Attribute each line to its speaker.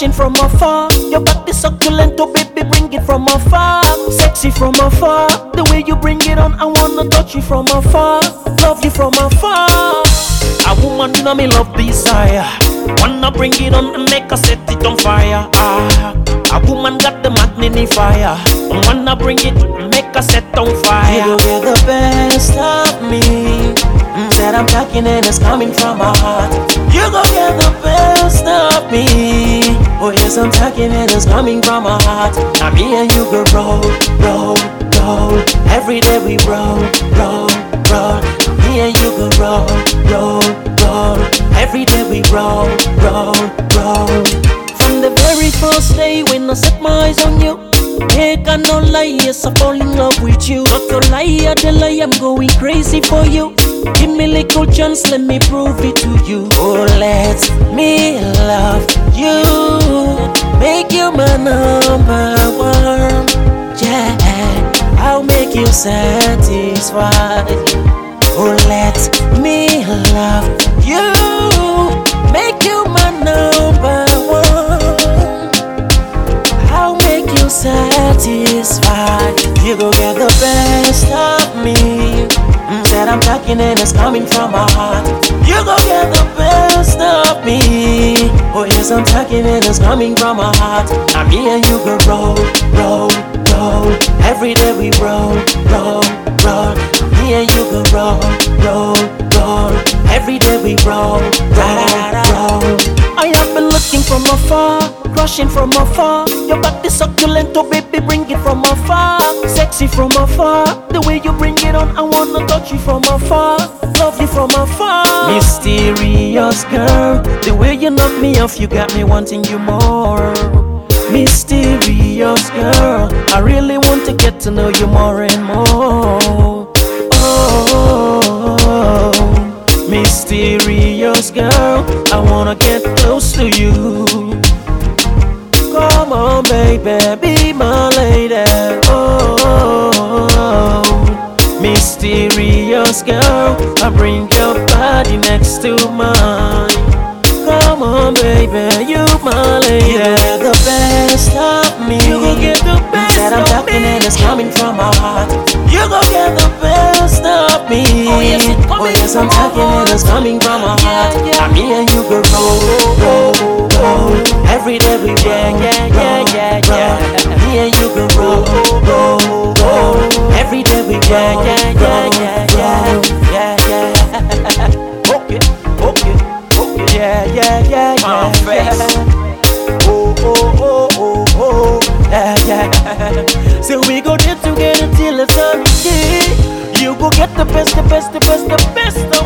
Speaker 1: Crushing from afar, your body succulent, oh baby, bring it from afar. Sexy from afar, the way you bring it on, I wanna touch you from afar. Love you from afar. A woman, you know me love desire. Wanna bring it on and make her set it on fire. A woman got the magnifier. Wanna bring it and make her set on fire.
Speaker 2: You go get the best of me. That I'm talking and it's coming from my heart. You go get the best of me. Oh yes, I'm talking and it's coming from my heart. Now me and you go roll, roll, roll. Every day we roll, roll, roll. Me and you go roll, roll, roll. Every day we roll, roll, roll.
Speaker 1: From the very first day when I set my eyes on you, I cannot lie, yes I fall in love with you. Not to lie, the lie, I'm going crazy for you. Give me little chance, let me prove it to you.
Speaker 2: Oh, let me love you. Make you my number one. Yeah, I'll make you satisfied. Oh, let me love you. Make you my number one. I'll make you satisfied. You go get the best of me. That I'm talking and it's coming from my heart. You go get the best of me. Oh yes, I'm talking and it's coming from my heart. Now me and you go roll, roll, roll. Every day we roll, roll, roll. Me and you go roll, roll, roll. Every day we roll, roll, roll.
Speaker 1: I have been looking from afar, crushing from afar. Your body succulent, oh baby, bring it from afar. Sexy from afar, the way you bring it on, I wanna touch you from afar. Love you from afar.
Speaker 2: Mysterious girl, the way you knock me off, you got me wanting you more. Mysterious girl, I really want to get to know you more and more. Oh, mysterious girl, I wanna get close to you. Come on, baby, be my lady. Oh, mysterious girl, I bring your body next to mine. Come on, baby, you my lady. You get the best of me.
Speaker 1: You go get the best
Speaker 2: that I'm
Speaker 1: of
Speaker 2: talking
Speaker 1: me.
Speaker 2: and it's coming from my heart. You go get the best of me.
Speaker 1: Oh yes, it's coming
Speaker 2: oh yes, I'm
Speaker 1: from my
Speaker 2: talking and it's coming from my heart.
Speaker 1: Yeah.
Speaker 2: And me and you go roll, roll, roll. Every day we roll, roll. Me and you go roll, roll, roll. Every day we roll, roll, roll.
Speaker 1: Okay, okay, okay.
Speaker 2: Yeah.
Speaker 1: My face.
Speaker 2: Oh, oh, oh, oh, oh. Yeah.
Speaker 1: So we go there together till the sun is day. You go get the best, the best, the best, the best